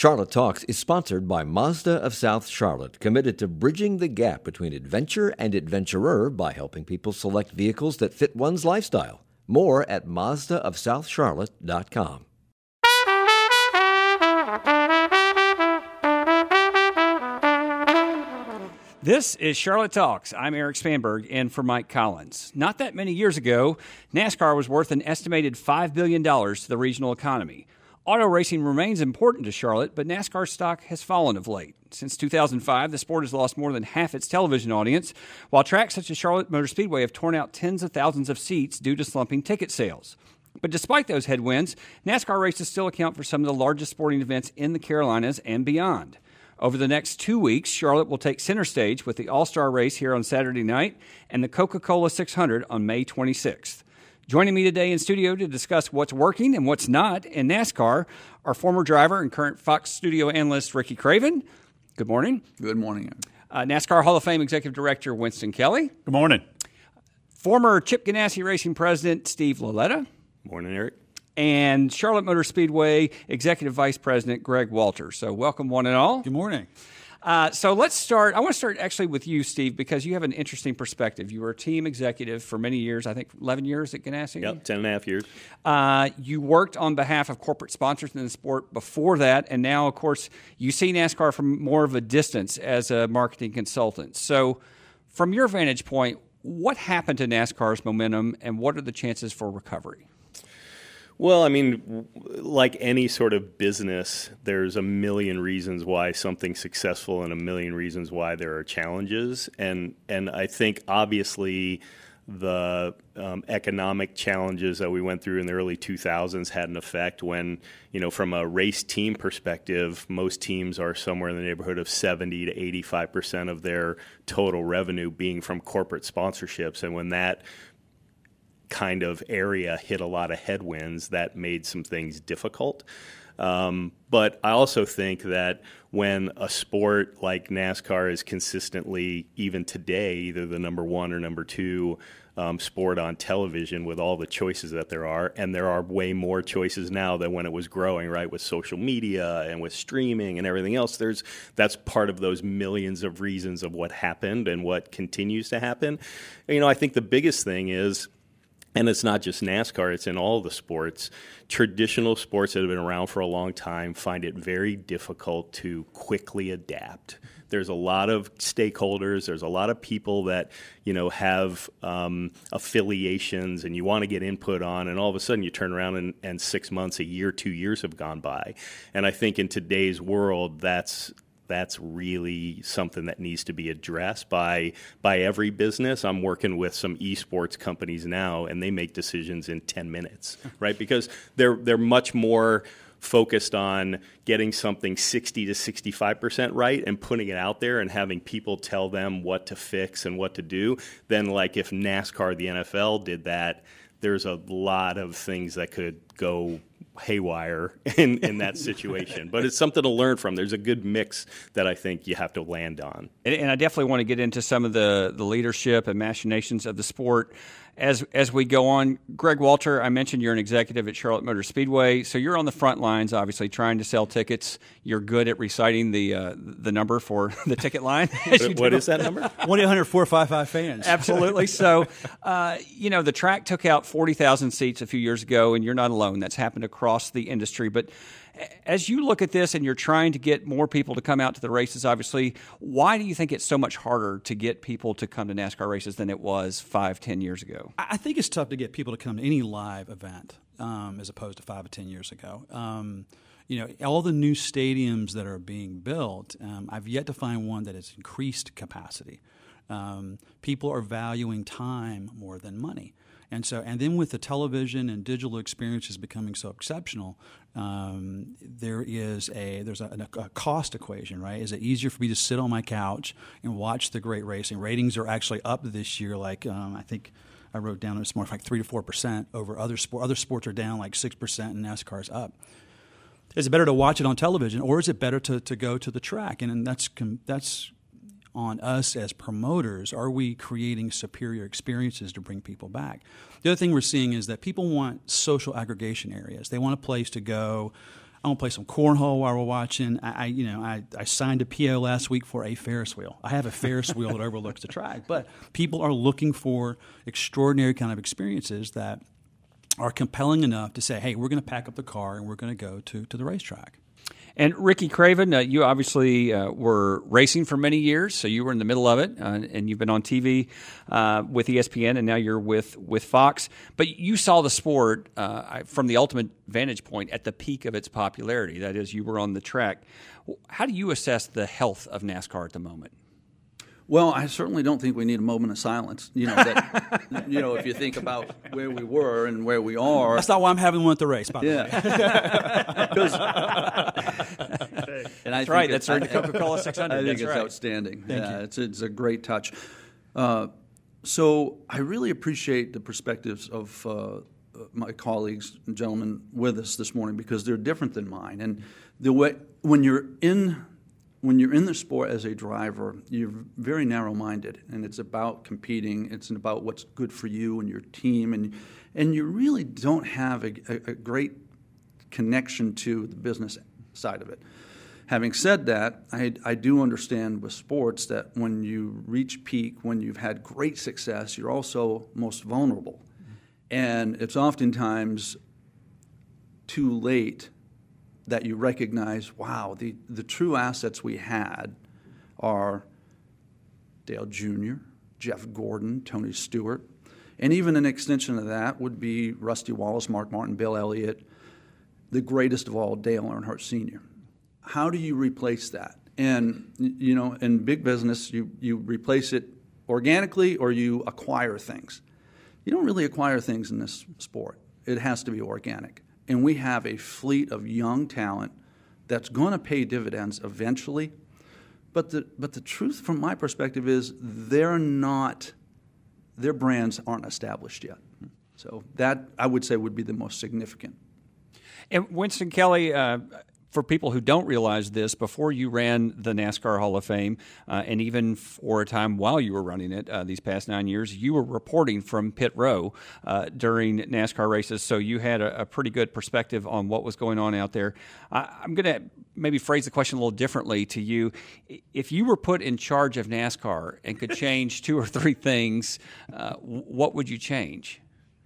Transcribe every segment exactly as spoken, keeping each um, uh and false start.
Charlotte Talks is sponsored by Mazda of South Charlotte, committed to bridging the gap between adventure and adventurer by helping people select vehicles that fit one's lifestyle. More at Mazda of South Charlotte dot com. This is Charlotte Talks. I'm Eric Spanberg, in for Mike Collins. Not that many years ago, NASCAR was worth an estimated five billion dollars to the regional economy. Auto racing remains important to Charlotte, but NASCAR stock has fallen of late. Since two thousand five, the sport has lost more than half its television audience, while tracks such as Charlotte Motor Speedway have torn out tens of thousands of seats due to slumping ticket sales. But despite those headwinds, NASCAR races still account for some of the largest sporting events in the Carolinas and beyond. Over the next two weeks, Charlotte will take center stage with the All-Star Race here on Saturday night and the Coca-Cola six hundred on May twenty-sixth. Joining me today in studio to discuss what's working and what's not in NASCAR are former driver and current Fox studio analyst Ricky Craven. Good morning. Good morning. Uh, NASCAR Hall of Fame Executive Director Winston Kelly. Good morning. Former Chip Ganassi Racing President Steve Laletta. Morning, Eric. And Charlotte Motor Speedway Executive Vice President Greg Walters. So welcome one and all. Good morning. Uh, so let's start. I want to start actually with you, Steve, because you have an interesting perspective. You were a team executive for many years, I think eleven years at Ganassi? Yep, ten and a half years. Uh, you worked on behalf of corporate sponsors in the sport before that, and now, of course, you see NASCAR from more of a distance as a marketing consultant. So from your vantage point, what happened to NASCAR's momentum, and what are the chances for recovery? Well, I mean, like any sort of business, there's a million reasons why something's successful and a million reasons why there are challenges. And and I think, obviously, the um, economic challenges that we went through in the early two thousands had an effect when, you know, from a race team perspective, most teams are somewhere in the neighborhood of seventy to eighty-five percent of their total revenue being from corporate sponsorships. And when that kind of area hit a lot of headwinds, that made some things difficult. Um, but I also think that when a sport like NASCAR is consistently, even today, either the number one or number two um, sport on television with all the choices that there are, and there are way more choices now than when it was growing, right, with social media and with streaming and everything else, there's that's part of those millions of reasons of what happened and what continues to happen. You know, I think the biggest thing is, and it's not just NASCAR, it's in all the sports. Traditional sports that have been around for a long time find it very difficult to quickly adapt. There's a lot of stakeholders, there's a lot of people that, you know, have um, affiliations and you want to get input on, and all of a sudden you turn around and, and six months, a year, two years have gone by. And I think in today's world, that's That's really something that needs to be addressed by by every business. I'm working with some esports companies now, and they make decisions in ten minutes, right? Because they're they're much more focused on getting something sixty to sixty-five percent right and putting it out there and having people tell them what to fix and what to do than like if NASCAR, the N F L did that. There's a lot of things that could go haywire in, in that situation. But it's something to learn from. There's a good mix that I think you have to land on. And, and I definitely want to get into some of the, the leadership and machinations of the sport as as we go on. Greg Walter, I mentioned you're an executive at Charlotte Motor Speedway, so you're on the front lines, obviously, trying to sell tickets. You're good at reciting the uh, the number for the ticket line. What, what is that number? one eight hundred four five five fans. Absolutely. So, uh, you know, the track took out forty thousand seats a few years ago, and you're not alone. That's happened across the industry. But as you look at this and you're trying to get more people to come out to the races, obviously, why do you think it's so much harder to get people to come to NASCAR races than it was five, ten years ago? I think it's tough to get people to come to any live event um, as opposed to five or ten years ago. Um, you know, all the new stadiums that are being built, um, I've yet to find one that has increased capacity. Um, people are valuing time more than money. And so, and then with the television and digital experiences becoming so exceptional, um, there is a there's a, a cost equation, right? Is it easier for me to sit on my couch and watch the great racing? Ratings are actually up this year. Like um, I think I wrote down it's more like three to four percent over other sport. Other sports are down like six percent, and NASCAR's up. Is it better to watch it on television, or is it better to, to go to the track? And, and that's that's on us as promoters. Are we creating superior experiences to bring people back? The other thing we're seeing is that people want social aggregation areas. They want a place to go. I'm gonna play some cornhole while we're watching. I, I you know, I, I signed a P O last week for a Ferris wheel. I have a Ferris wheel that overlooks the track. But people are looking for extraordinary kind of experiences that are compelling enough to say, hey, we're going to pack up the car and we're going to go to to the racetrack. And Ricky Craven, uh, you obviously uh, were racing for many years, so you were in the middle of it, uh, and you've been on T V uh, with E S P N, and now you're with, with Fox. But you saw the sport uh, from the ultimate vantage point at the peak of its popularity. That is, you were on the track. How do you assess the health of NASCAR at the moment? Well, I certainly don't think we need a moment of silence. You know, that, you know, if you think about where we were and where we are. That's not why I'm having one at the race, by the yeah. way. And I That's think right. That's the Coca-Cola six hundred. I think That's it's right. outstanding. Thank yeah, you. It's, it's a great touch. Uh, so I really appreciate the perspectives of uh, my colleagues and gentlemen with us this morning because they're different than mine. And the way when you're in When you're in the sport as a driver, you're very narrow-minded, and it's about competing. It's about what's good for you and your team, and and you really don't have a, a, a great connection to the business side of it. Having said that, I, I do understand with sports that when you reach peak, when you've had great success, you're also most vulnerable, and it's oftentimes too late that you recognize, wow, the, the true assets we had are Dale Junior, Jeff Gordon, Tony Stewart, and even an extension of that would be Rusty Wallace, Mark Martin, Bill Elliott, the greatest of all, Dale Earnhardt Senior How do you replace that? And, you know, in big business, you, you replace it organically or you acquire things. You don't really acquire things in this sport. It has to be organic. And we have a fleet of young talent that's going to pay dividends eventually. But the but the truth from my perspective is they're not, their brands aren't established yet. So that, I would say, would be the most significant. And Winston Kelley, uh, for people who don't realize this, before you ran the NASCAR Hall of Fame, uh, and even for a time while you were running it uh, these past nine years, you were reporting from pit row uh, during NASCAR races, so you had a, a pretty good perspective on what was going on out there. I, I'm going to maybe phrase the question a little differently to you. If you were put in charge of NASCAR and could change two or three things, uh, what would you change?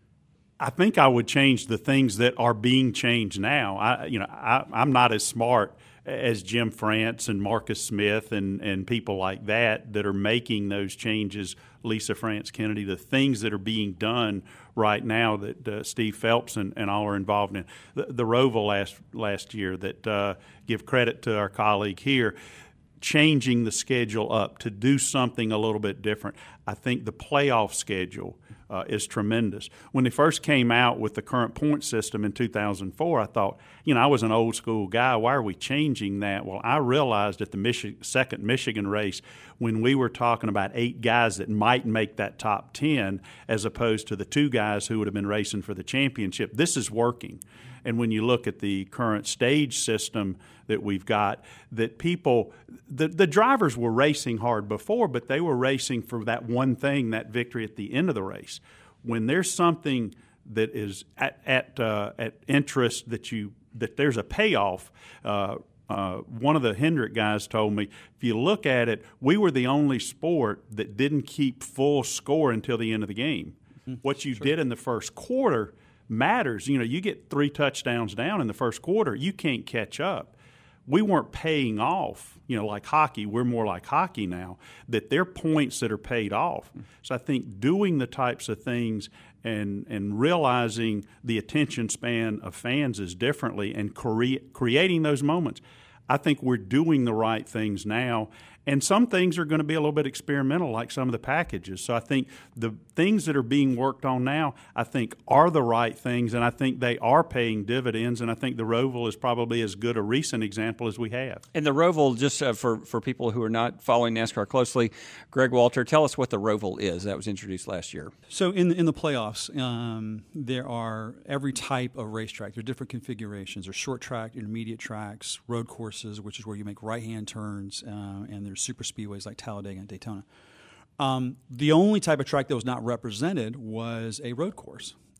I think I would change the things that are being changed now. I, you know, I, I'm not as smart as Jim France and Marcus Smith and, and people like that that are making those changes, Lisa France Kennedy, the things that are being done right now that uh, Steve Phelps and, and all are involved in. The, the Roval last, last year that uh, give credit to our colleague here, changing the schedule up to do something a little bit different. I think the playoff schedule Uh, is tremendous. When they first came out with the current point system in two thousand four, I thought, you know, I was an old school guy. Why are we changing that? Well, I realized at the Michi- second Michigan race when we were talking about eight guys that might make that top ten as opposed to the two guys who would have been racing for the championship, this is working. And when you look at the current stage system that we've got, that people, the, the drivers were racing hard before, but they were racing for that one thing, that victory at the end of the race. When there's something that is at at, uh, at interest that you that there's a payoff. Uh, uh, one of the Hendrick guys told me, if you look at it, we were the only sport that didn't keep full score until the end of the game. Mm-hmm. What you sure. did in the first quarter matters. You know, you get three touchdowns down in the first quarter, you can't catch up. We weren't paying off, you know, like hockey. We're more like hockey now, that they're points that are paid off. So I think doing the types of things and and realizing the attention span of fans is differently and cre- creating those moments, I think we're doing the right things now. And some things are going to be a little bit experimental, like some of the packages. So I think the things that are being worked on now, I think, are the right things, and I think they are paying dividends. And I think the Roval is probably as good a recent example as we have. And the Roval, just uh, for, for people who are not following NASCAR closely, Greg Walter, tell us what the Roval is. That was introduced last year. So in in the playoffs, um, there are every type of racetrack. There are different configurations. There's short track, intermediate tracks, road courses, which is where you make right-hand turns, uh, and there's super speedways like Talladega and Daytona. Um, the only type of track that was not represented was a road course.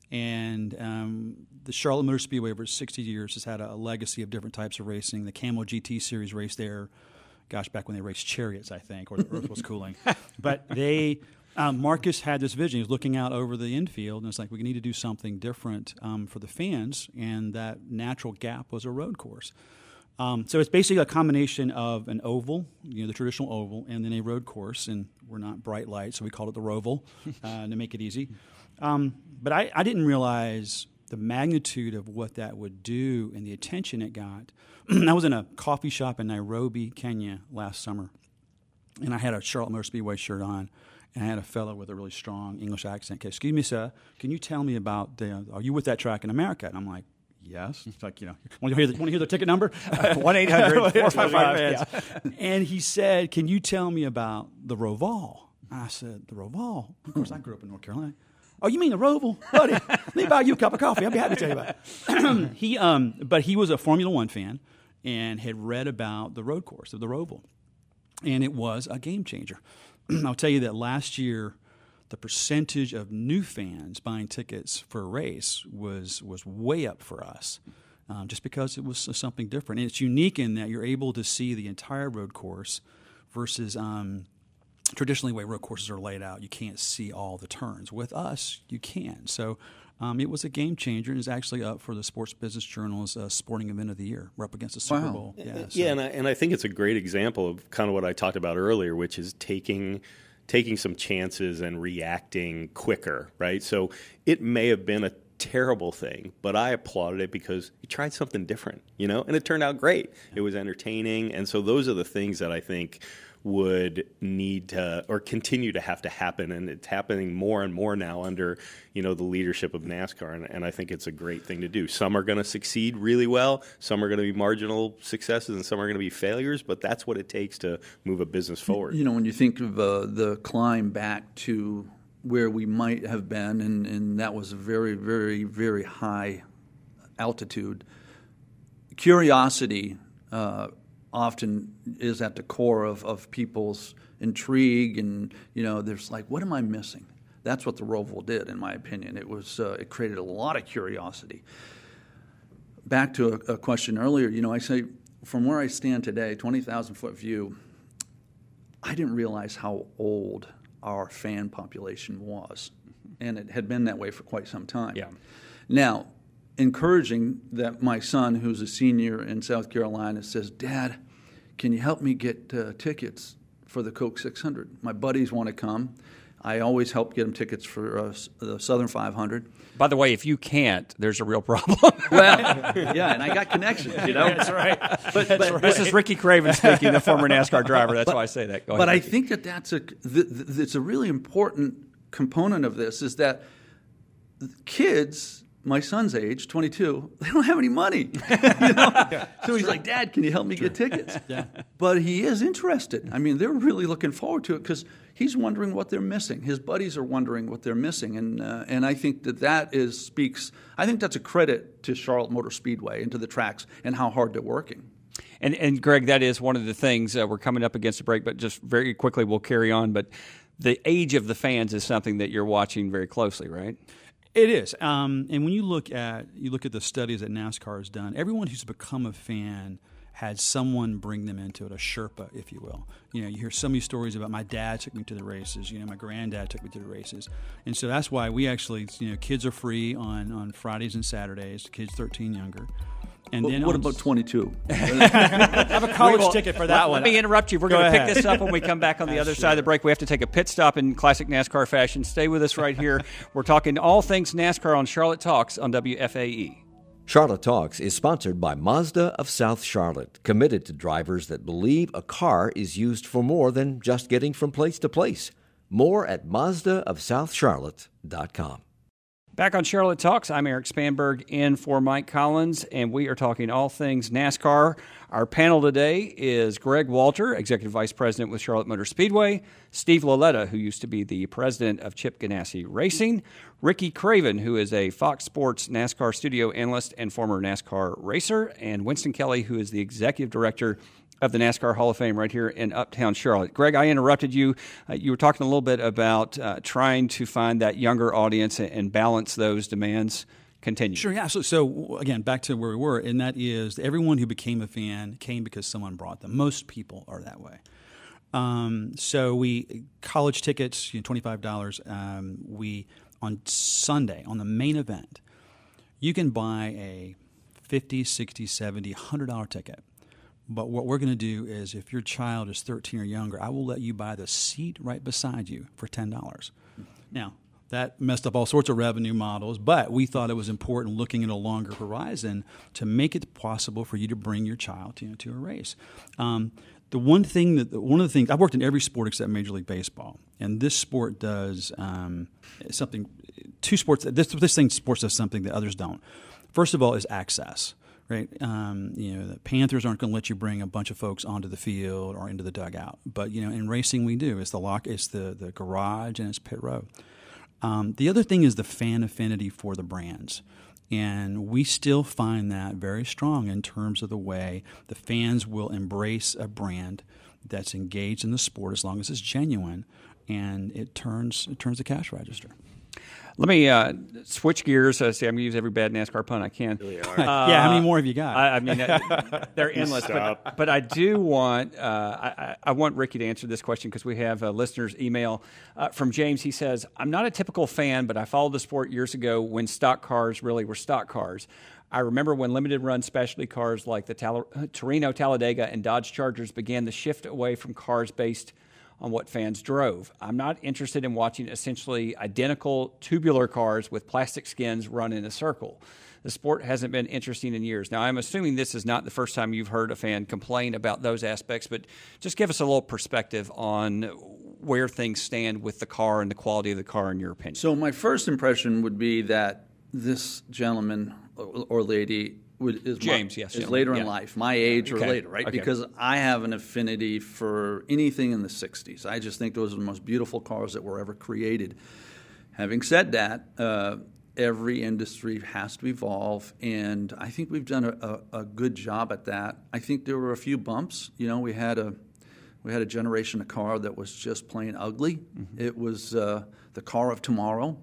And um, the Charlotte Motor Speedway over sixty years has had a, a legacy of different types of racing. The Camel G T Series race there, gosh, back when they raced chariots, I think, or the earth was cooling. But they, um, Marcus had this vision. He was looking out over the infield, and it's like, we need to do something different um, for the fans, and that natural gap was a road course. Um, so it's basically a combination of an oval, you know, the traditional oval, and then a road course. And we're not bright lights, so we called it the Roval uh, to make it easy. Um, but I, I didn't realize the magnitude of what that would do and the attention it got. I was in a coffee shop in Nairobi, Kenya last summer, and I had a Charlotte Motor Speedway shirt on, and I had a fellow with a really strong English accent. Excuse me, sir, can you tell me about the, are you with that track in America? And I'm like, yes. It's like, you know, want to hear the, want to hear the ticket number? one eight hundred four five five And he said, can you tell me about the Roval? I said, the Roval? Of course, I grew up in North Carolina. Oh, you mean the Roval? Buddy, let me buy you a cup of coffee. I'll be happy to tell you about it. he, um, but he was a Formula One fan and had read about the road course of the Roval. And it was a game changer. I'll tell you that last year, the percentage of new fans buying tickets for a race was was way up for us, um, just because it was something different. And it's unique in that you're able to see the entire road course versus um, traditionally the way road courses are laid out. You can't see all the turns. With us, you can. So um, it was a game changer, and is actually up for the Sports Business Journal's uh, Sporting Event of the Year. We're up against the Super Wow. Bowl. Yeah, yeah, so. and I, and I think it's a great example of kind of what I talked about earlier, which is taking – taking some chances and reacting quicker, right? So it may have been a terrible thing, but I applauded it because he tried something different, you know, and it turned out great. It was entertaining, and so those are the things that I think would need to or continue to have to happen, and it's happening more and more now under, you know, the leadership of NASCAR, and, and I think it's a great thing to do. Some are going to succeed really well, some are going to be marginal successes, and some are going to be failures, but that's what it takes to move a business forward. You know, when you think of uh, the climb back to where we might have been, and, and that was a very, very, very high altitude, curiosity uh, often is at the core of, of people's intrigue, and, you know, there's like, what am I missing? That's what the Roval did, in my opinion. It was uh, it created a lot of curiosity. Back to a, a question earlier, you know, I say, from where I stand today, twenty thousand foot view, I didn't realize how old our fan population was, and it had been that way for quite some time. Yeah. Now, encouraging that my son, who's a senior in South Carolina, says, Dad, can you help me get uh, tickets for the Coke six hundred? My buddies want to come. I always help get them tickets for uh, the Southern five hundred. By the way, if you can't, there's a real problem. Well, yeah, and I got connections, you know. That's right. But, That's but, right. This is Ricky Craven speaking, the former NASCAR driver. That's but, why I say that. Go but ahead, I Ricky. think that that's a th- th- it's a really important component of this is that kids, my son's age, twenty-two, they don't have any money. You know? Yeah, so he's like, Dad, can you help me get tickets? Yeah. But he is interested. I mean, they're really looking forward to it because he's wondering what they're missing. His buddies are wondering what they're missing. And uh, and I think that that is speaks, I think that's a credit to Charlotte Motor Speedway and to the tracks and how hard they're working. And, and Greg, that is one of the things, uh, we're coming up against a break, but just very quickly we'll carry on. But the age of the fans is something that you're watching very closely, right? It is, um, and when you look at you look at the studies that NASCAR has done, everyone who's become a fan had someone bring them into it, a Sherpa, if you will. You know, you hear so many stories about my dad took me to the races. You know, my granddad took me to the races, and so that's why we actually, you know, kids are free on, on Fridays and Saturdays. Kids thirteen younger. And But then what on- about twenty-two? I have a college will- ticket for that one. Let me interrupt you. We're Go going to pick ahead. this up when we come back on the other side of the break. We have to take a pit stop in classic NASCAR fashion. Stay with us right here. We're talking all things NASCAR on Charlotte Talks on W F A E. Charlotte Talks is sponsored by Mazda of South Charlotte, committed to drivers that believe a car is used for more than just getting from place to place. More at Mazda of South Charlotte dot com. Back on Charlotte Talks, I'm Eric Spanberg in for Mike Collins, and we are talking all things NASCAR. Our panel today is Greg Walter, Executive Vice President with Charlotte Motor Speedway, Steve Laletta, who used to be the President of Chip Ganassi Racing, Ricky Craven, who is a Fox Sports NASCAR studio analyst and former NASCAR racer, and Winston Kelly, who is the Executive Director of the NASCAR Hall of Fame right here in Uptown Charlotte. Greg, I interrupted you. Uh, you were talking a little bit about uh, trying to find that younger audience and, and balance those demands. Continue. Sure, yeah. So, so again, back to where we were, and that is everyone who became a fan came because someone brought them. Most people are that way. Um, so we college tickets, you know, twenty-five dollars. Um, we on Sunday on the main event, you can buy a fifty, sixty, seventy, one hundred dollars ticket. But what we're going to do is, if your child is thirteen or younger, I will let you buy the seat right beside you for ten dollars. Now, that messed up all sorts of revenue models, but we thought it was important, looking at a longer horizon, to make it possible for you to bring your child to, you know, to a race. Um, the one thing that one of the things I've worked in every sport except Major League Baseball, and this sport does um, something. Two sports. This this thing sports does something that others don't. First of all, is access. Right, um, you know, the Panthers aren't going to let you bring a bunch of folks onto the field or into the dugout, but you know, in racing we do. It's the lock, it's the the garage, and it's pit road. Um, the other thing is the fan affinity for the brands, and we still find that very strong in terms of the way the fans will embrace a brand that's engaged in the sport as long as it's genuine, and it turns it turns the cash register. Let me uh, switch gears. Uh, see, I'm going to use every bad NASCAR pun I can. Really uh, yeah, how many more have you got? I, I mean, uh, they're endless. But, but I do want uh, I, I want Ricky to answer this question because we have a listener's email uh, from James. He says, "I'm not a typical fan, but I followed the sport years ago when stock cars really were stock cars. I remember when limited run specialty cars like the Tal- Torino Talladega and Dodge Chargers began the shift away from cars based on what fans drove. I'm not interested in watching essentially identical tubular cars with plastic skins run in a circle. The sport hasn't been interesting in years." Now, I'm assuming this is not the first time you've heard a fan complain about those aspects, but just give us a little perspective on where things stand with the car and the quality of the car in your opinion. So my first impression would be that this gentleman or lady would, is, James, my, yes, is yeah. later yeah. in life, my age Okay. or later, right? Okay. Because I have an affinity for anything in the sixties. I just think those are the most beautiful cars that were ever created. Having said that, uh, every industry has to evolve, and I think we've done a, a, a good job at that. I think there were a few bumps. You know, we had a we had a generation of car that was just plain ugly. Mm-hmm. It was uh, the car of tomorrow.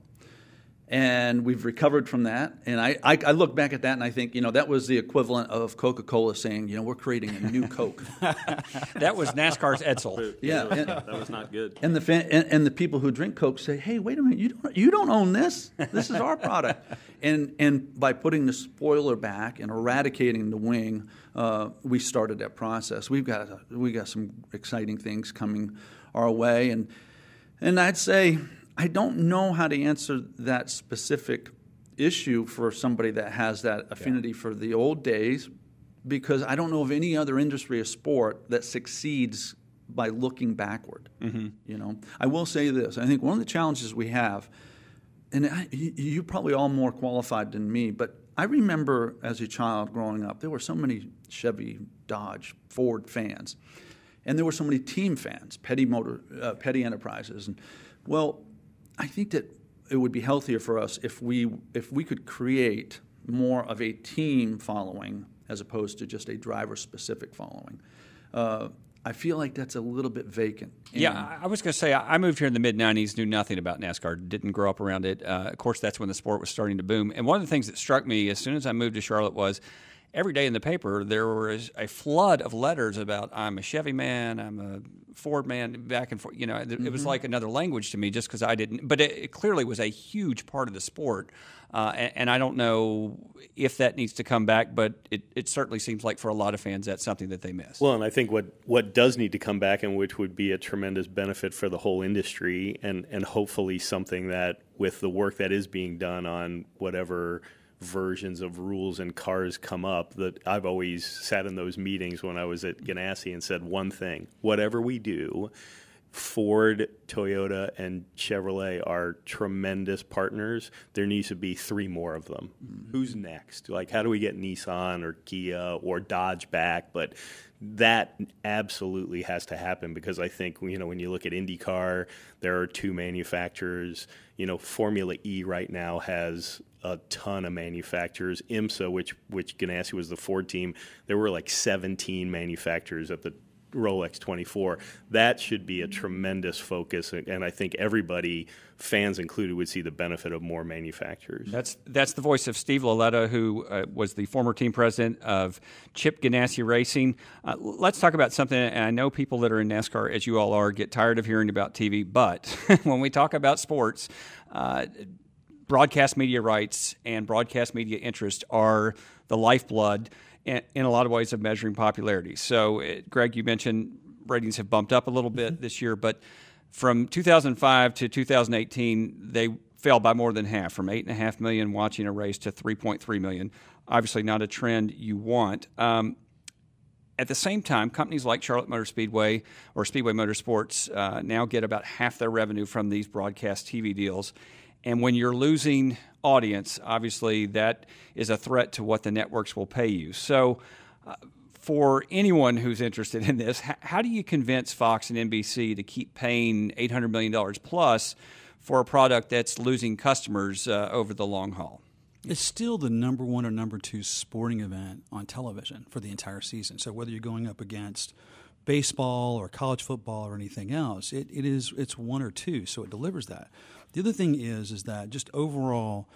And we've recovered from that. And I, I, I look back at that and I think, you know, that was the equivalent of Coca-Cola saying, you know, we're creating a new Coke. That was NASCAR's Edsel. Yeah, and, that was not good. And the fan, and, and the people who drink Coke say, hey, wait a minute, you don't you don't own this. This is our product. And and by putting the spoiler back and eradicating the wing, uh, we started that process. We've got we got some exciting things coming our way, and and I'd say, I don't know how to answer that specific issue for somebody that has that affinity yeah. for the old days, because I don't know of any other industry or sport that succeeds by looking backward. Mm-hmm. You know, I will say this. I think one of the challenges we have, and I, you're probably all more qualified than me, but I remember as a child growing up, there were so many Chevy, Dodge, Ford fans, and there were so many team fans, Petty Motor, uh, Petty Enterprises, and well, I think that it would be healthier for us if we if we could create more of a team following as opposed to just a driver-specific following. Uh, I feel like that's a little bit vacant. And yeah, I was going to say, I moved here in the mid nineties, knew nothing about NASCAR, didn't grow up around it. Uh, of course, that's when the sport was starting to boom. And one of the things that struck me as soon as I moved to Charlotte was every day in the paper, there was a flood of letters about I'm a Chevy man, I'm a Ford man, back and forth. You know, it, mm-hmm. it was like another language to me just because I didn't. But it, it clearly was a huge part of the sport. Uh, and, and I don't know if that needs to come back, but it, it certainly seems like for a lot of fans that's something that they miss. Well, and I think what, what does need to come back, and which would be a tremendous benefit for the whole industry, and, and hopefully something that with the work that is being done on whatever versions of rules and cars come up, that I've always sat in those meetings when I was at Ganassi and said one thing: whatever we do, Ford, Toyota, and Chevrolet are tremendous partners. There needs to be three more of them. Mm-hmm. Who's next? Like, how do we get Nissan or Kia or Dodge back? But that absolutely has to happen, because I think, you know, when you look at IndyCar, there are two manufacturers. You know, Formula E right now has a ton of manufacturers. IMSA, which which Ganassi was the Ford team, there were like seventeen manufacturers at the Rolex twenty-four. That should be a tremendous focus, and I think everybody, fans included, would see the benefit of more manufacturers. That's that's the voice of Steve Laletta, who uh, was the former team president of Chip Ganassi Racing. Uh, let's talk about something, and I know people that are in NASCAR, as you all are, get tired of hearing about T V, but when we talk about sports, uh, broadcast media rights and broadcast media interest are the lifeblood in a lot of ways of measuring popularity. So, it, Greg, you mentioned ratings have bumped up a little bit mm-hmm. this year, but from two thousand five to two thousand eighteen, they fell by more than half, from eight point five million watching a race to three point three million. Obviously not a trend you want. Um, at the same time, companies like Charlotte Motor Speedway or Speedway Motorsports uh, now get about half their revenue from these broadcast T V deals. And when you're losing audience, obviously that is a threat to what the networks will pay you. So uh, for anyone who's interested in this, h- how do you convince Fox and N B C to keep paying eight hundred million dollars plus for a product that's losing customers uh, over the long haul? It's still the number one or number two sporting event on television for the entire season. So whether you're going up against baseball or college football or anything else, it, it is it's one or two, so it delivers that. The other thing is is that just overall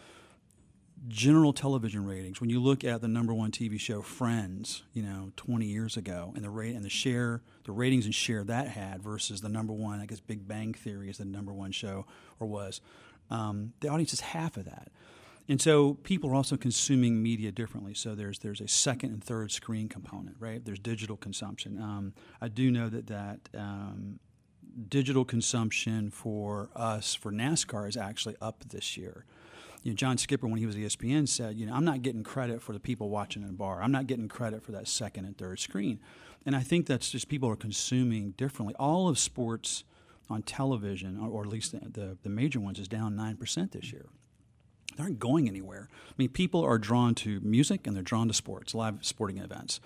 general television ratings, when you look at the number one T V show Friends, you know, twenty years ago, and the rate and the share, the ratings and share that had versus the number one, I guess Big Bang Theory is the number one show or was, um, the audience is half of that. And so people are also consuming media differently. So there's there's a second and third screen component, right? There's digital consumption. Um, I do know that that um, digital consumption for us, for NASCAR, is actually up this year. You know, John Skipper, when he was at E S P N, said, you know, I'm not getting credit for the people watching in a bar. I'm not getting credit for that second and third screen. And I think that's just people are consuming differently. All of sports on television, or, or at least the, the, the major ones, is down nine percent this year. They aren't going anywhere. I mean, people are drawn to music and they're drawn to sports, live sporting events.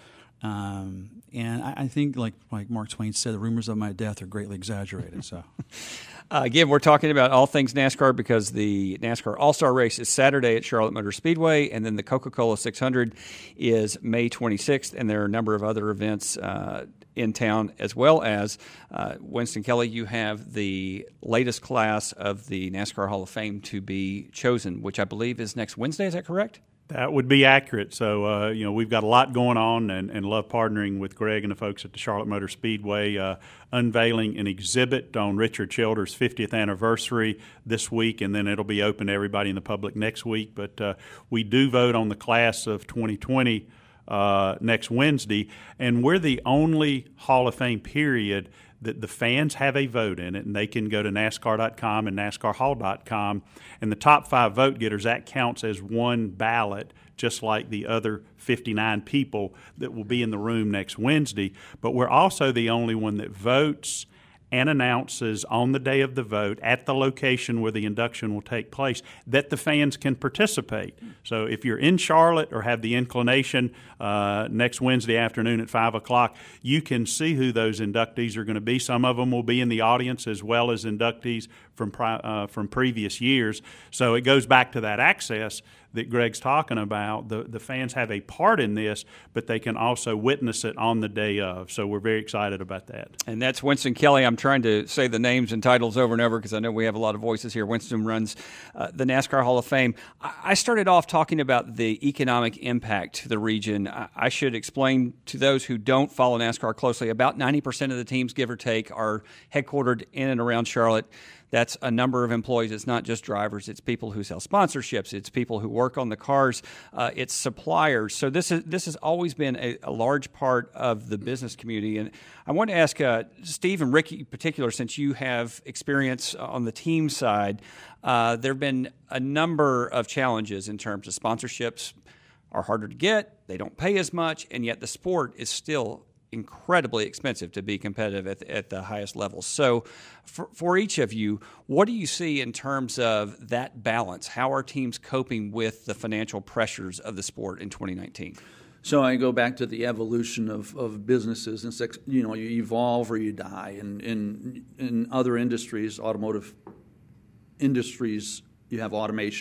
Um, and I, I think, like like Mark Twain said, the rumors of my death are greatly exaggerated. So, uh, again, we're talking about all things NASCAR because the NASCAR All-Star Race is Saturday at Charlotte Motor Speedway, and then the Coca-Cola six hundred is May twenty-sixth, and there are a number of other events uh, in town, as well as uh, Winston Kelly. You have the latest class of the NASCAR Hall of Fame to be chosen, which I believe is next Wednesday. Is that correct? That would be accurate. So, uh, you know, we've got a lot going on and, and love partnering with Greg and the folks at the Charlotte Motor Speedway, uh, unveiling an exhibit on Richard Childers' fiftieth anniversary this week, and then it'll be open to everybody in the public next week. But uh, we do vote on the class of twenty twenty uh, next Wednesday, and we're the only Hall of Fame period that the fans have a vote in it, and they can go to NASCAR dot com and NASCAR Hall dot com, and the top five vote getters, that counts as one ballot, just like the other fifty-nine people that will be in the room next Wednesday. But we're also the only one that votes and announces on the day of the vote at the location where the induction will take place that the fans can participate. So if you're in Charlotte or have the inclination uh, next Wednesday afternoon at five o'clock, you can see who those inductees are going to be. Some of them will be in the audience as well as inductees from uh, from previous years. So it goes back to that access that Greg's talking about. The the fans have a part in this, but they can also witness it on the day of. So we're very excited about that. And that's Winston Kelly. I'm trying to say the names and titles over and over because I know we have a lot of voices here. Winston runs uh, the NASCAR Hall of Fame. I started off talking about the economic impact to the region. I should explain to those who don't follow NASCAR closely, about ninety percent of the teams, give or take, are headquartered in and around Charlotte. That's a number of employees. It's not just drivers. It's people who sell sponsorships. It's people who work on the cars. Uh, it's suppliers. So this is this has always been a, a large part of the business community. And I want to ask uh, Steve and Ricky in particular, since you have experience on the team side, uh, there have been a number of challenges in terms of sponsorships are harder to get. They don't pay as much, and yet the sport is still incredibly expensive to be competitive at, at the highest levels. So for, for each of you, what do you see in terms of that balance? How are teams coping with the financial pressures of the sport in twenty nineteen? So I go back to the evolution of, of businesses. And, you know, you evolve or you die. And in, in other industries, automotive industries, you have automation.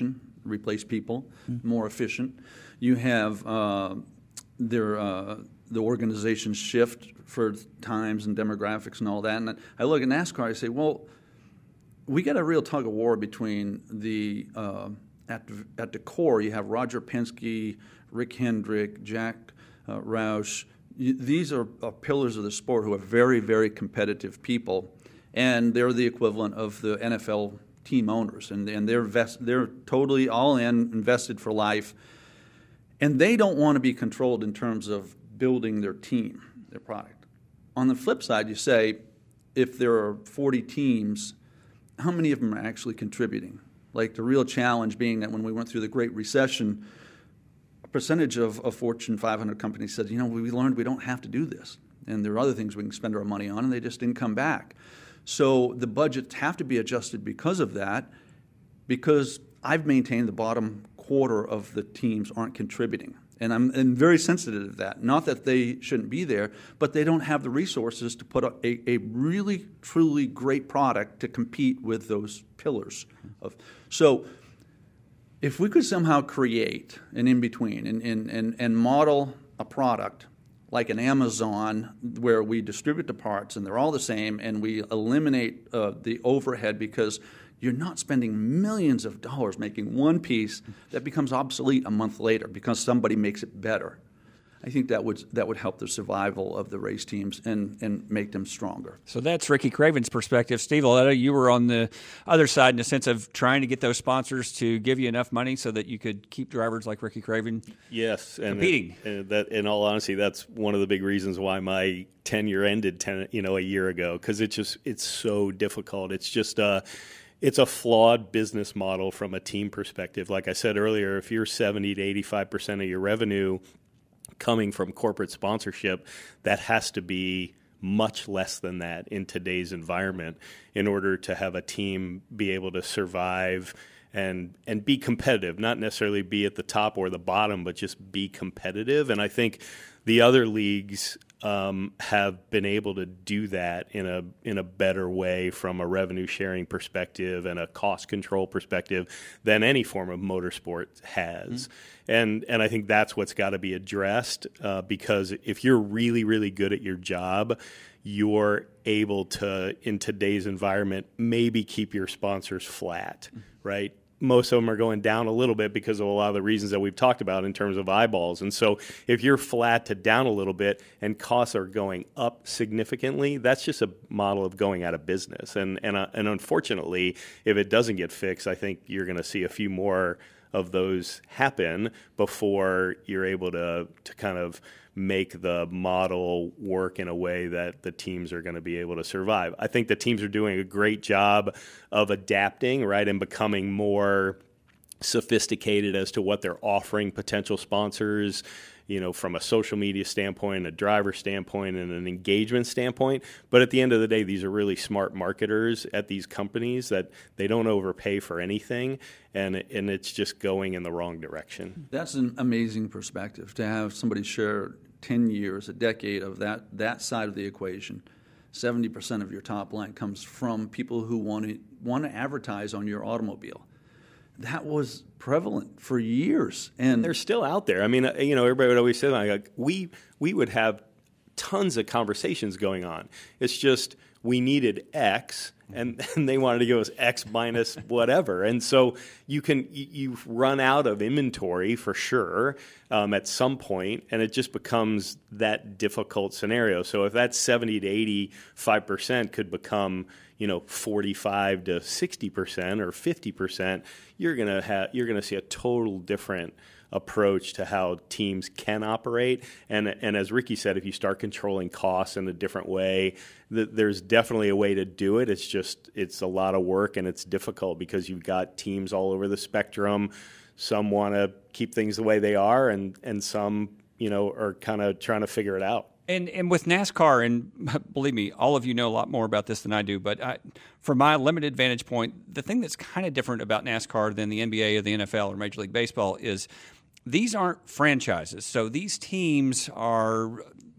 replace people, mm-hmm. more efficient. You have uh, their uh, the organizations shift for times and demographics and all that. And I look at NASCAR, I say, well, we got a real tug of war between the uh, at at the core. You have Roger Penske, Rick Hendrick, Jack uh, Roush. You, these are, are pillars of the sport who are very, very competitive people, and they're the equivalent of the N F L team owners, and and they're vest, they're totally all in, invested for life, and they don't want to be controlled in terms of building their team, their product. On the flip side, you say, if there are forty teams, how many of them are actually contributing? Like the real challenge being that when we went through the Great Recession, a percentage of, of Fortune five hundred companies said, you know, we learned we don't have to do this. And there are other things we can spend our money on, and they just didn't come back. So the budgets have to be adjusted because of that, because I've maintained the bottom quarter of the teams aren't contributing. And I'm and very sensitive to that. Not that they shouldn't be there, but they don't have the resources to put a, a, a really, truly great product to compete with those pillars. Of, so if we could somehow create an in-between and, and, and, and model a product like an Amazon where we distribute the parts and they're all the same, and we eliminate uh, the overhead because you're not spending millions of dollars making one piece that becomes obsolete a month later because somebody makes it better. I think that would that would help the survival of the race teams and, and make them stronger. So that's Ricky Craven's perspective. Steve Aletto, you were on the other side in the sense of trying to get those sponsors to give you enough money so that you could keep drivers like Ricky Craven yes, and competing. It, and that, in all honesty, that's one of the big reasons why my tenure ended ten, you know, a year ago, because it's just it's so difficult. It's just uh, it's a flawed business model from a team perspective. Like I said earlier, if you're seventy to eighty-five percent of your revenue coming from corporate sponsorship, that has to be much less than that in today's environment in order to have a team be able to survive and and be competitive, not necessarily be at the top or the bottom, but just be competitive. And I think the other leagues um, have been able to do that in a in a better way from a revenue sharing perspective and a cost control perspective than any form of motorsport has. Mm-hmm. And and I think that's what's got to be addressed uh, because if you're really, really good at your job, you're able to, in today's environment, maybe keep your sponsors flat, mm-hmm. right? Most of them are going down a little bit because of a lot of the reasons that we've talked about in terms of eyeballs. And so if you're flat to down a little bit and costs are going up significantly, that's just a model of going out of business. And and, uh, and unfortunately, if it doesn't get fixed, I think you're going to see a few more of those happen before you're able to to kind of make the model work in a way that the teams are going to be able to survive. I think the teams are doing a great job of adapting, right, and becoming more sophisticated as to what they're offering potential sponsors, you know, from a social media standpoint, a driver standpoint, and an engagement standpoint. But at the end of the day, these are really smart marketers at these companies that they don't overpay for anything, and and it's just going in the wrong direction. That's an amazing perspective to have somebody share ten years, a decade of that that side of the equation. seventy percent of your top line comes from people who want to want to advertise on your automobile. That was prevalent for years, and they're still out there. I mean, you know, everybody would always say, like, we we would have tons of conversations going on. It's just we needed X, and, and they wanted to give us X minus whatever. And so you can you, you run out of inventory for sure um, at some point, and it just becomes that difficult scenario. So if that seventy to eighty-five percent could become, you know, forty-five to sixty percent or fifty percent, you're gonna have you're gonna see a total different approach to how teams can operate. And and as Ricky said, if you start controlling costs in a different way, th- there's definitely a way to do it. It's just it's a lot of work and it's difficult because you've got teams all over the spectrum. Some want to keep things the way they are, and and some, you know, are kind of trying to figure it out. And and with NASCAR, and believe me, all of you know a lot more about this than I do, but I, from my limited vantage point, the thing that's kind of different about NASCAR than the N B A or the N F L or Major League Baseball is these aren't franchises. So these teams are,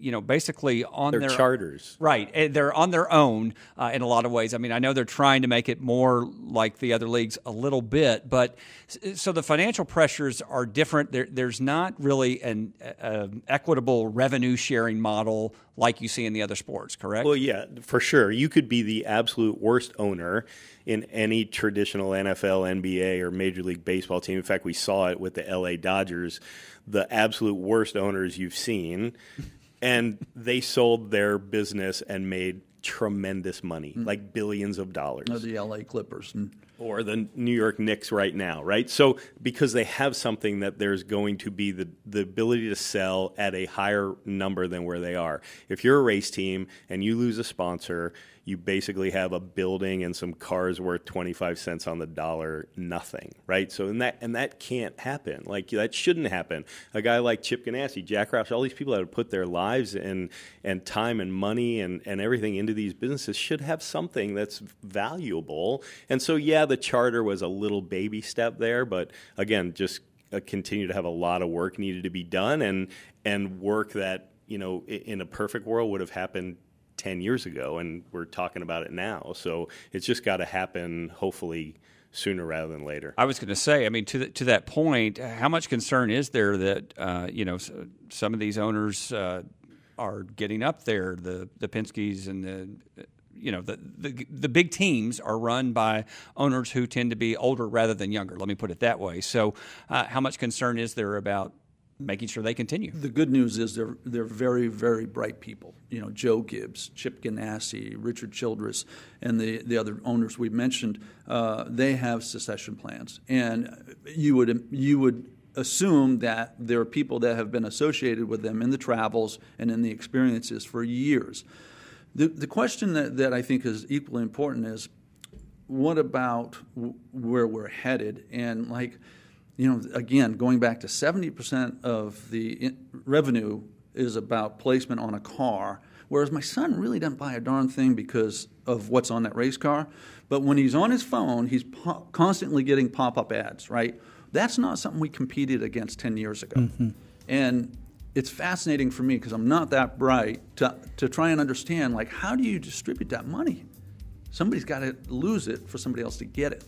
you know, basically on They're their charters. Right. And they're on their own uh, in a lot of ways. I mean, I know they're trying to make it more like the other leagues a little bit, but so the financial pressures are different. There, there's not really an uh, equitable revenue sharing model like you see in the other sports, correct? Well, yeah, for sure. You could be the absolute worst owner in any traditional N F L, N B A, or Major League Baseball team. In fact, we saw it with the L A Dodgers, the absolute worst owners you've seen. And they sold their business and made tremendous money, mm. like billions of dollars. Or the L A Clippers. Mm. Or the New York Knicks right now, right? So because they have something that there's going to be the, the ability to sell at a higher number than where they are. If you're a race team and you lose a sponsor, you basically have a building and some cars worth twenty-five cents on the dollar, nothing, right? So and that and that can't happen. Like that shouldn't happen. A guy like Chip Ganassi, Jack Roush, all these people that have put their lives and and time and money and, and everything into these businesses should have something that's valuable. And so yeah, the charter was a little baby step there, but again, just uh, continue to have a lot of work needed to be done, and and work that, you know, in a perfect world would have happened ten years ago, and we're talking about it now. So it's just got to happen, hopefully, sooner rather than later. I was going to say, I mean, to the, to that point, how much concern is there that, uh, you know, some of these owners uh, are getting up there, the, the Penske's and the, you know, the, the the big teams are run by owners who tend to be older rather than younger. Let me put it that way. So uh, how much concern is there about making sure they continue? The good news is they're they're very, very bright people. You know, Joe Gibbs, Chip Ganassi, Richard Childress, and the, the other owners we mentioned, uh, they have succession plans. And you would you would assume that there are people that have been associated with them in the travels and in the experiences for years. The the question that, that I think is equally important is, what about w- where we're headed? And like, you know, again, going back to seventy percent of the in- revenue is about placement on a car, whereas my son really doesn't buy a darn thing because of what's on that race car. But when he's on his phone, he's po- constantly getting pop-up ads, right? That's not something we competed against ten years ago. Mm-hmm. And it's fascinating for me, because I'm not that bright, to, to try and understand, like, how do you distribute that money? Somebody's got to lose it for somebody else to get it.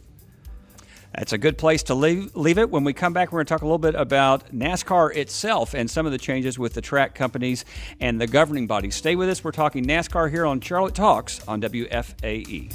That's a good place to leave, leave it. When we come back, we're going to talk a little bit about NASCAR itself and some of the changes with the track companies and the governing bodies. Stay with us. We're talking NASCAR here on Charlotte Talks on W F A E.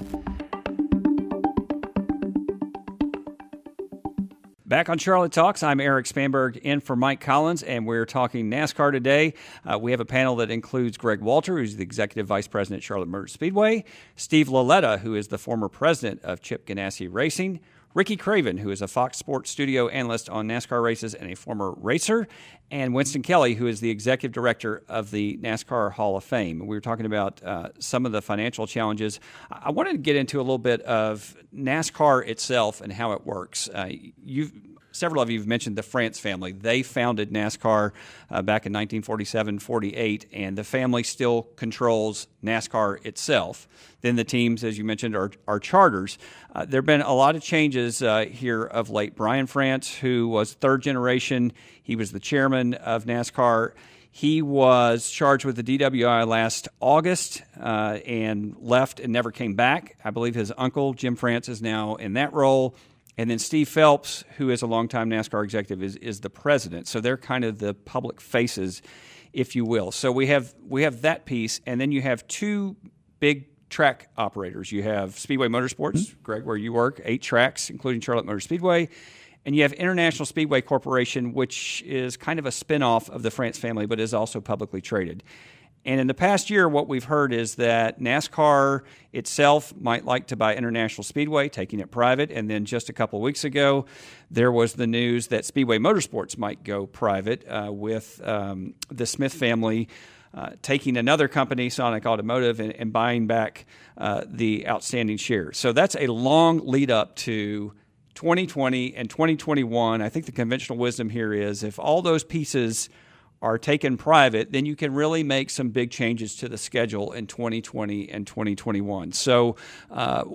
Back on Charlotte Talks, I'm Eric Spanberg in for Mike Collins, and we're talking NASCAR today. Uh, we have a panel that includes Greg Walter, who's the Executive Vice President at Charlotte Motor Speedway, Steve Laletta, who is the former president of Chip Ganassi Racing, Ricky Craven, who is a Fox Sports studio analyst on NASCAR races and a former racer, and Winston Kelly, who is the executive director of the NASCAR Hall of Fame. We were talking about uh, some of the financial challenges. I wanted to get into a little bit of NASCAR itself and how it works. Uh, you've Several of you have mentioned the France family. They founded NASCAR uh, back in nineteen forty-seven forty-eight, and the family still controls NASCAR itself. Then the teams, as you mentioned, are, are charters. Uh, there have been a lot of changes uh, here of late. Brian France, who was third generation, he was the chairman of NASCAR. He was charged with the D W I last August uh, and left and never came back. I believe his uncle, Jim France, is now in that role. And then Steve Phelps, who is a longtime NASCAR executive, is, is the president. So they're kind of the public faces, if you will. So we have we have that piece, and then you have two big track operators. You have Speedway Motorsports, mm-hmm. Greg, where you work, eight tracks, including Charlotte Motor Speedway. And you have International Speedway Corporation, which is kind of a spinoff of the France family, but is also publicly traded. And in the past year, what we've heard is that NASCAR itself might like to buy International Speedway, taking it private. And then just a couple of weeks ago, there was the news that Speedway Motorsports might go private uh, with um, the Smith family uh, taking another company, Sonic Automotive, and, and buying back uh, the outstanding shares. So that's a long lead up to twenty twenty and twenty twenty-one. I think the conventional wisdom here is if all those pieces are taken private, then you can really make some big changes to the schedule in twenty twenty and twenty twenty-one. So uh,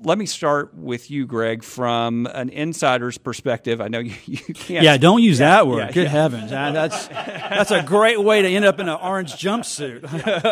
let me start with you, Greg, from an insider's perspective. I know you, you can't. Yeah, don't use yeah, that word. yeah, Good yeah. heavens. Uh, That's that's a great way to end up in an orange jumpsuit.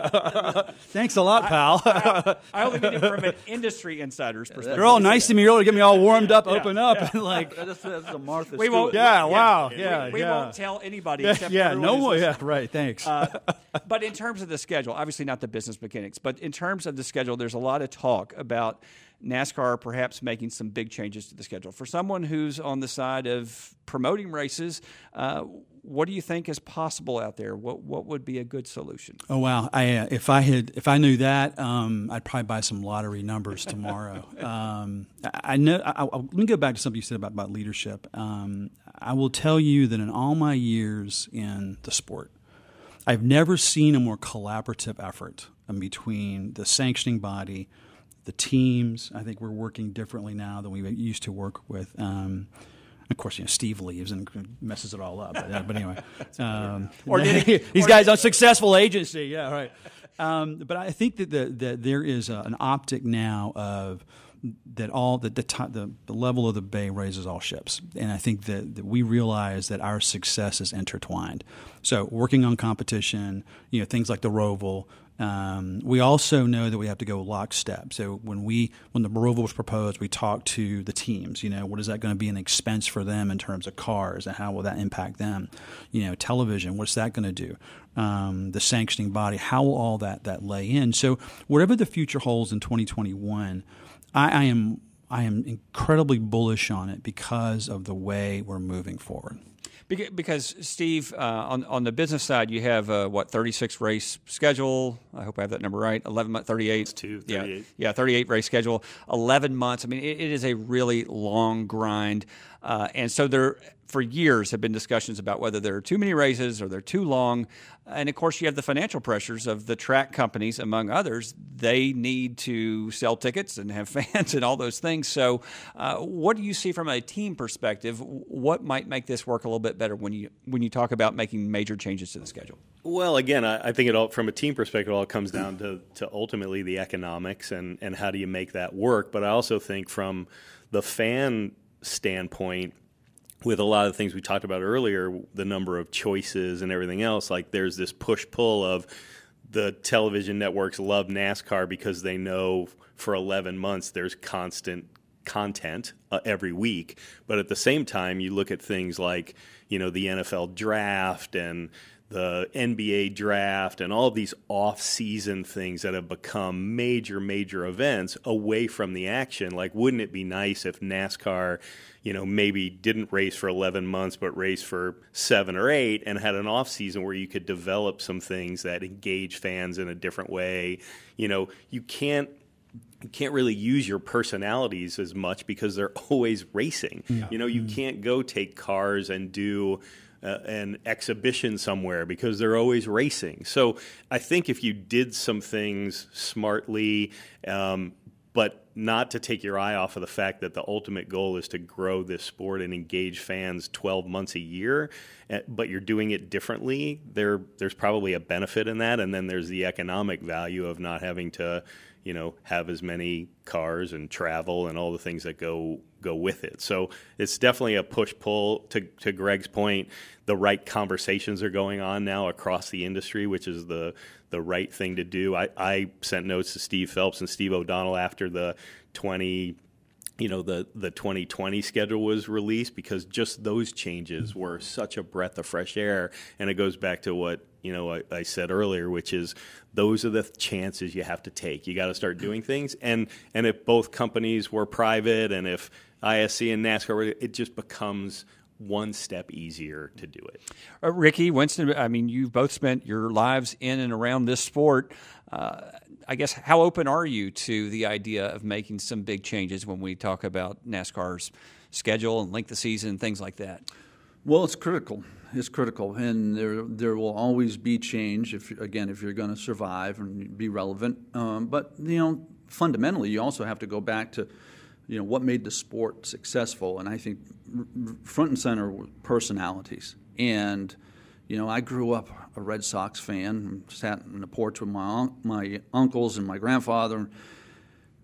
Thanks a lot, pal. I, I only mean it from an industry insider's perspective. They're all nice to me earlier, get me all warmed up, Yeah, open up, yeah. and like, That's, that's a Martha We Stewart. won't. yeah, wow, we- yeah, We, we yeah. won't tell anybody. yeah, Except yeah, everyone no who's more, yeah, listening. right, thanks. Uh, but in terms of the schedule, obviously not the business mechanics, but in terms of the schedule, there's a lot of talk about NASCAR perhaps making some big changes to the schedule. For someone who's on the side of promoting races, uh, what do you think is possible out there? What what would be a good solution? Oh wow! I uh, if I had if I knew that, um, I'd probably buy some lottery numbers tomorrow. um, I, I know. I, I, let me go back to something you said about about leadership. Um, I will tell you that in all my years in the sport, I've never seen a more collaborative effort um, between the sanctioning body, the teams. I think we're working differently now than we used to work with. Um, Of course, you know, Steve leaves and messes it all up. But, uh, but anyway, um, Or did he- these or guys did- on Successful Agency, yeah, right. Um, but I think that the, that there is a, an optic now of that all that the, t- the the level of the bay raises all ships, and I think that, that we realize that our success is intertwined. So working on competition, you know, things like the Roval. Um, we also know that we have to go lockstep. So when we when the Roval was proposed, we talked to the teams. You know, what is that going to be an expense for them in terms of cars, and how will that impact them? You know, television, what's that going to do? Um, the sanctioning body, how will all that that lay in? So whatever the future holds in twenty twenty-one, I, I am I am incredibly bullish on it because of the way we're moving forward. Because, Steve, uh, on on the business side, you have uh, what thirty-six race schedule. I hope I have that number right. Eleven month, thirty-eight. It's two, Yeah, thirty-eight. yeah, thirty-eight race schedule. Eleven months. I mean, it, it is a really long grind, uh, and so there for years have been discussions about whether there are too many races or they're too long. And of course, you have the financial pressures of the track companies, among others. They need to sell tickets and have fans and all those things. So, uh, what do you see from a team perspective? What might make this work a little bit better when you when you talk about making major changes to the schedule? Well, again, I, I think it all from a team perspective, it all comes down to, to ultimately the economics and, and how do you make that work. But I also think from the fan standpoint, with a lot of the things we talked about earlier, the number of choices and everything else, like there's this push-pull of the television networks love NASCAR because they know for eleven months there's constant content uh, every week. But at the same time, you look at things like, you know, the N F L draft and the N B A draft and all of these off-season things that have become major, major events away from the action. Like, wouldn't it be nice if NASCAR, you know, maybe didn't race for eleven months but raced for seven or eight and had an off-season where you could develop some things that engage fans in a different way? You know, you can't You can't really use your personalities as much because they're always racing. Yeah. You know, you mm-hmm. can't go take cars and do uh, an exhibition somewhere because they're always racing. So I think if you did some things smartly, um, but not to take your eye off of the fact that the ultimate goal is to grow this sport and engage fans twelve months a year, but you're doing it differently, there there's probably a benefit in that. And then there's the economic value of not having to, you know, have as many cars and travel and all the things that go go with it. So it's definitely a push-pull. To, to Greg's point, the right conversations are going on now across the industry, which is the the right thing to do. I, I sent notes to Steve Phelps and Steve O'Donnell after the twenty, you know, the, the twenty twenty schedule was released, because just those changes were such a breath of fresh air. And it goes back to what, you know, I, I said earlier, which is those are the chances you have to take. You got to start doing things. And and if both companies were private, and if I S C and NASCAR were, it just becomes one step easier to do it. Uh, Ricky, Winston, I mean, you've both spent your lives in and around this sport. Uh, I guess, how open are you to the idea of making some big changes when we talk about NASCAR's schedule and length of season and things like that? Well, it's critical. It's critical, and there there will always be change. If again, if you're going to survive and be relevant, um, but you know, fundamentally, you also have to go back to, you know, what made the sport successful, and I think r- front and center were personalities. And you know, I grew up a Red Sox fan, sat on the porch with my un- my uncles and my grandfather.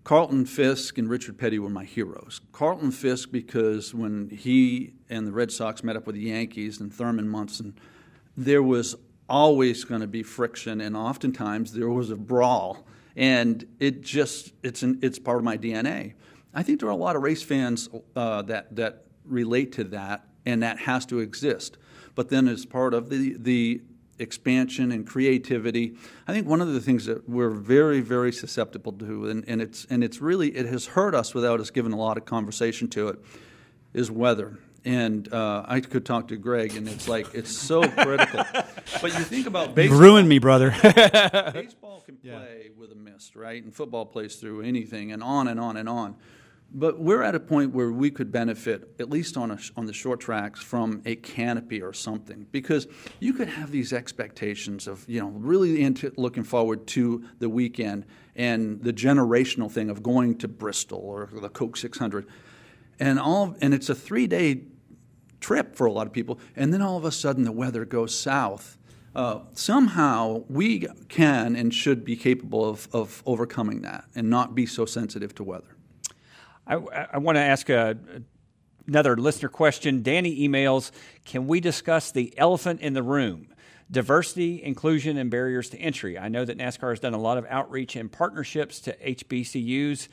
Carlton Fisk and Richard Petty were my heroes. Carlton Fisk because when he and the Red Sox met up with the Yankees and Thurman Munson, there was always going to be friction, and oftentimes there was a brawl. And it just it's an, it's part of my D N A. I think there are a lot of race fans uh, that that relate to that, and that has to exist. But then as part of the the expansion and creativity, I think one of the things that we're very, very susceptible to, and, and it's and it's really it has hurt us without us giving a lot of conversation to it, is weather. And uh, I could talk to Greg, and it's like it's so critical. But you think about baseball. You ruined me, brother. Baseball can play yeah. with a mist, right? And football plays through anything, and on and on and on. But we're at a point where we could benefit, at least on a, on the short tracks, from a canopy or something, because you could have these expectations of, you know, really into looking forward to the weekend and the generational thing of going to Bristol or the Coke six hundred, and all, and it's a three-day trip for a lot of people, and then all of a sudden the weather goes south. Uh, somehow we can and should be capable of, of overcoming that and not be so sensitive to weather. I, I want to ask a, another listener question. Danny emails, can we discuss the elephant in the room? Diversity, inclusion, and barriers to entry. I know that NASCAR has done a lot of outreach and partnerships to H B C Us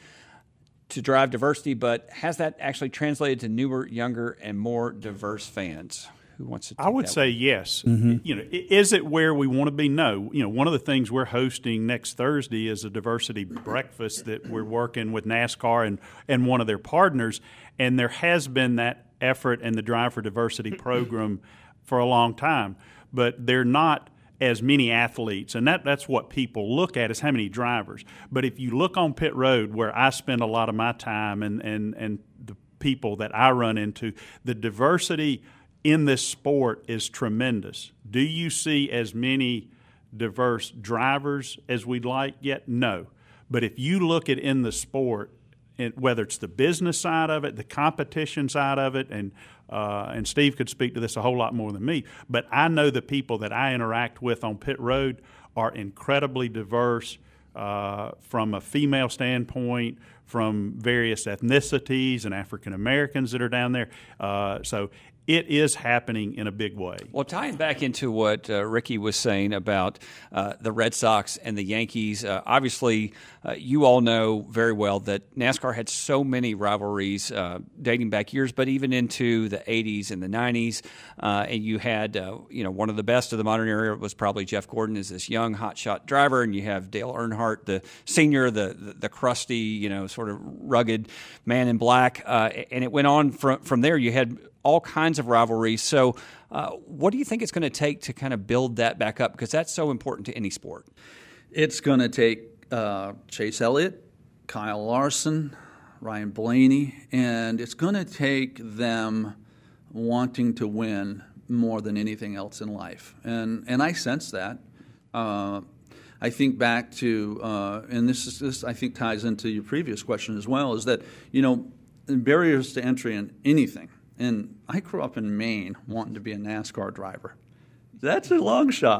to drive diversity, but has that actually translated to newer, younger, and more diverse fans? Who wants to take I would that say one? yes. Mm-hmm. You know, is it where we want to be? No. You know, one of the things we're hosting next Thursday is a diversity breakfast that we're working with NASCAR and, and one of their partners, and there has been that effort and the Drive for Diversity program for a long time, but they're not as many athletes, and that, that's what people look at is how many drivers. But if you look on pit road, where I spend a lot of my time and, and, and the people that I run into, the diversity in this sport is tremendous. Do you see as many diverse drivers as we'd like yet? No. But if you look at in the sport, and whether it's the business side of it, the competition side of it, and uh, and Steve could speak to this a whole lot more than me, but I know the people that I interact with on pit road are incredibly diverse uh, from a female standpoint, from various ethnicities and African Americans that are down there. Uh, so it is happening in a big way. Well, tying back into what uh, Ricky was saying about uh, the Red Sox and the Yankees, uh, obviously uh, you all know very well that NASCAR had so many rivalries uh, dating back years, but even into the eighties and the nineties. Uh, and you had, uh, you know, one of the best of the modern era was probably Jeff Gordon as this young hotshot driver, and you have Dale Earnhardt, the senior, the, the the crusty, you know, sort of rugged man in black. Uh, and it went on from from there. You had all kinds of rivalries. So uh, what do you think it's going to take to kind of build that back up? Because that's so important to any sport. It's going to take uh, Chase Elliott, Kyle Larson, Ryan Blaney, and it's going to take them wanting to win more than anything else in life. And and I sense that. Uh, I think back to, uh, and this is this I think ties into your previous question as well, is that, you know, barriers to entry in anything. And I grew up in Maine wanting to be a NASCAR driver. That's a long shot.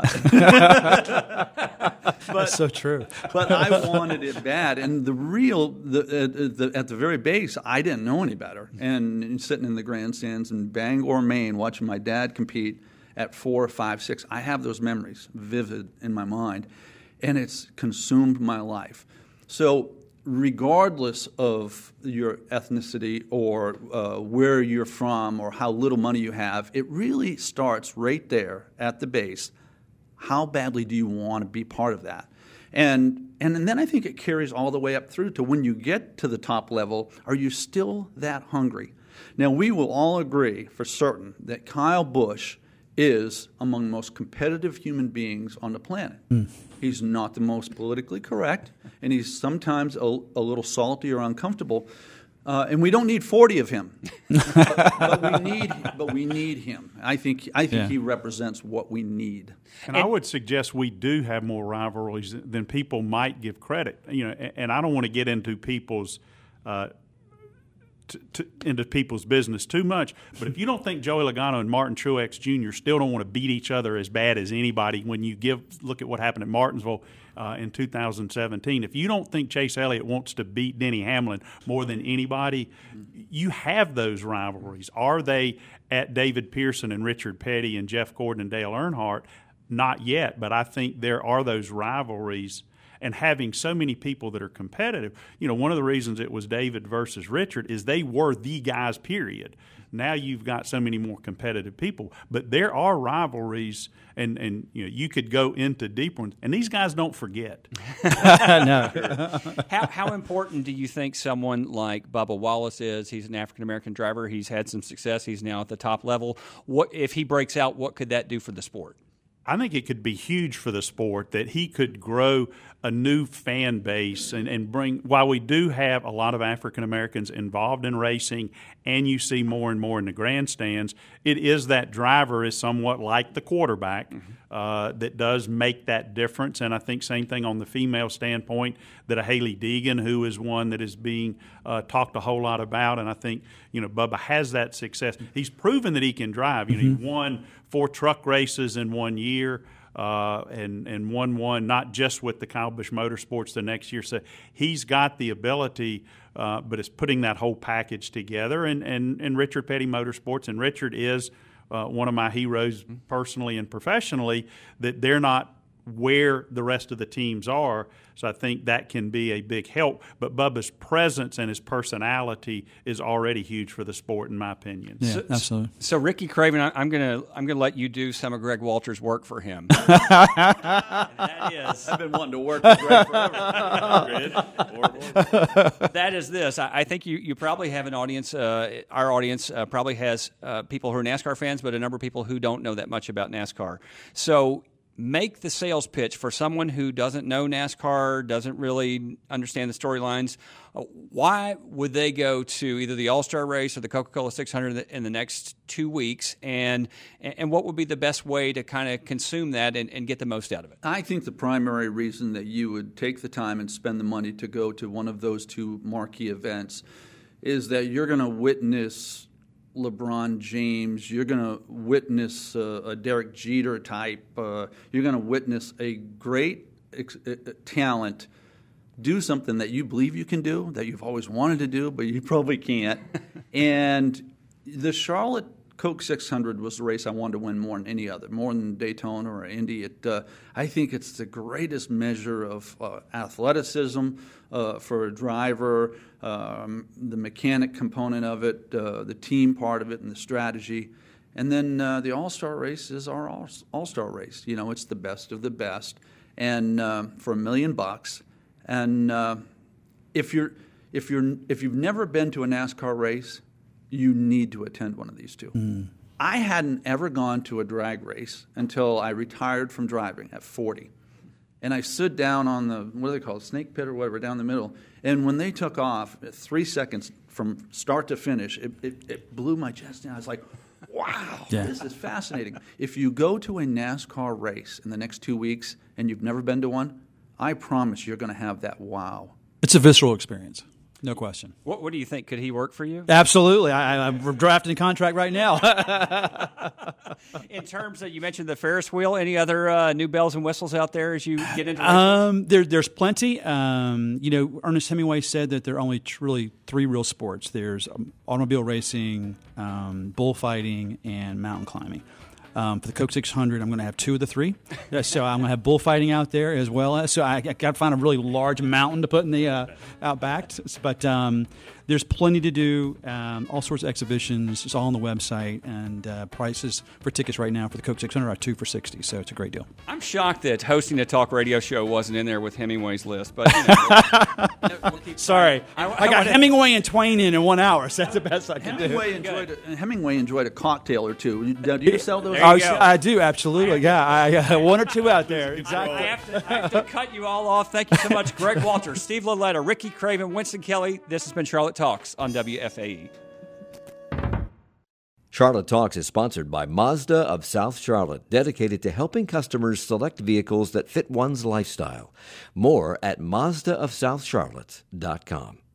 but, That's so true. But I wanted it bad. And the real, the, uh, the, at the very base, I didn't know any better. And sitting in the grandstands in Bangor, Maine, watching my dad compete at four, five, six, I have those memories vivid in my mind. And it's consumed my life. So regardless of your ethnicity or uh, where you're from or how little money you have, it really starts right there at the base. How badly do you want to be part of that? And, and and then I think it carries all the way up through to when you get to the top level, are you still that hungry? Now, we will all agree for certain that Kyle Busch is among the most competitive human beings on the planet. Mm. He's not the most politically correct, and he's sometimes a, a little salty or uncomfortable. Uh, and we don't need forty of him, but, but we need, but we need him. I think, I think yeah. he represents what we need. And, and I would suggest we do have more rivalries than people might give credit. You know, and, and I don't want to get into people's uh, To, to, into people's business too much. But if you don't think Joey Logano and Martin Truex Junior still don't want to beat each other as bad as anybody, when you give look at what happened at Martinsville uh, in two thousand seventeen, if you don't think Chase Elliott wants to beat Denny Hamlin more than anybody, you have those rivalries. Are they at David Pearson and Richard Petty and Jeff Gordon and Dale Earnhardt? Not yet, but I think there are those rivalries. And having so many people that are competitive, you know, one of the reasons it was David versus Richard is they were the guys, period. Now you've got so many more competitive people. But there are rivalries, and, and you know, you could go into deeper ones. And these guys don't forget. No. how, how important do you think someone like Bubba Wallace is? He's an African-American driver. He's had some success. He's now at the top level. What if he breaks out, what could that do for the sport? I think it could be huge for the sport that he could grow a new fan base and, and bring, while we do have a lot of African Americans involved in racing and you see more and more in the grandstands, it is that driver is somewhat like the quarterback mm-hmm. uh, that does make that difference. And I think same thing on the female standpoint, that a Haley Deegan, who is one that is being uh, talked a whole lot about, and I think, you know, Bubba has that success. He's proven that he can drive. You know, mm-hmm. he won four truck races in one year. Uh, and, and won one not just with the Kyle Busch Motorsports the next year. So he's got the ability, uh, but it's putting that whole package together. And, and, and Richard Petty Motorsports, and Richard is uh, one of my heroes personally and professionally, that they're not where the rest of the teams are. So I think that can be a big help. But Bubba's presence and his personality is already huge for the sport, in my opinion. Yeah, so, absolutely. So Ricky Craven, I'm gonna I'm gonna let you do some of Greg Walter's work for him. That is, I've been wanting to work with Greg forever. That is this. I, I think you, you probably have an audience. Uh, our audience uh, probably has uh, people who are NASCAR fans, but a number of people who don't know that much about NASCAR. So make the sales pitch for someone who doesn't know NASCAR, doesn't really understand the storylines. Uh, why would they go to either the All-Star Race or the Coca-Cola six hundred in the next two weeks? And and what would be the best way to kind of consume that and, and get the most out of it? I think the primary reason that you would take the time and spend the money to go to one of those two marquee events is that you're going to witness LeBron James, you're going to witness uh, a Derek Jeter type, uh, you're going to witness a great ex- uh, talent do something that you believe you can do, that you've always wanted to do, but you probably can't. And the Charlotte Coke six hundred was the race I wanted to win more than any other, more than Daytona or Indy. It, uh, I think it's the greatest measure of uh, athleticism uh, for a driver, um, the mechanic component of it, uh, the team part of it, and the strategy. And then uh, the All-Star race is our all- All-Star race. You know, it's the best of the best, and uh, for a million bucks. And uh, if you're if you're if you've never been to a NASCAR race, you need to attend one of these two. Mm. I hadn't ever gone to a drag race until I retired from driving at forty. And I stood down on the, what do they call it, snake pit or whatever, down the middle. And when they took off, three seconds from start to finish, it, it, it blew my chest down. I was like, wow, yeah. This is fascinating. If you go to a NASCAR race in the next two weeks and you've never been to one, I promise you're going to have that wow. It's a visceral experience. No question. What What do you think? Could he work for you? Absolutely. I, I'm drafting a contract right now. In terms of, you mentioned the Ferris wheel, any other uh, new bells and whistles out there as you get into um, there, There's plenty. Um, you know, Ernest Hemingway said that there are only truly three real sports. There's um, automobile racing, um, bullfighting, and mountain climbing. Um, for the Coke six hundred, I'm going to have two of the three. So I'm going to have bullfighting out there as well as. So I, I got to find a really large mountain to put in the uh, out back. But um, there's plenty to do. Um, all sorts of exhibitions. It's all on the website, and uh, prices for tickets right now for the Coke six hundred are two for sixty. So it's a great deal. I'm shocked that hosting a talk radio show wasn't in there with Hemingway's list. But you know, we'll, we'll keep sorry, I, I, I got wanna... Hemingway and Twain in in one hour. So that's the best I can Hemingway do. Enjoyed a, Hemingway enjoyed a cocktail or two. Do you sell those? I, I do, absolutely. Yeah, I, uh, one or two out there. Exactly. I have, to, I have to cut you all off. Thank you so much, Greg Walter, Steve Lalletta, Ricky Craven, Winston Kelly. This has been Charlotte Talks on W F A E. Charlotte Talks is sponsored by Mazda of South Charlotte, dedicated to helping customers select vehicles that fit one's lifestyle. More at Mazda of South Charlotte dot com.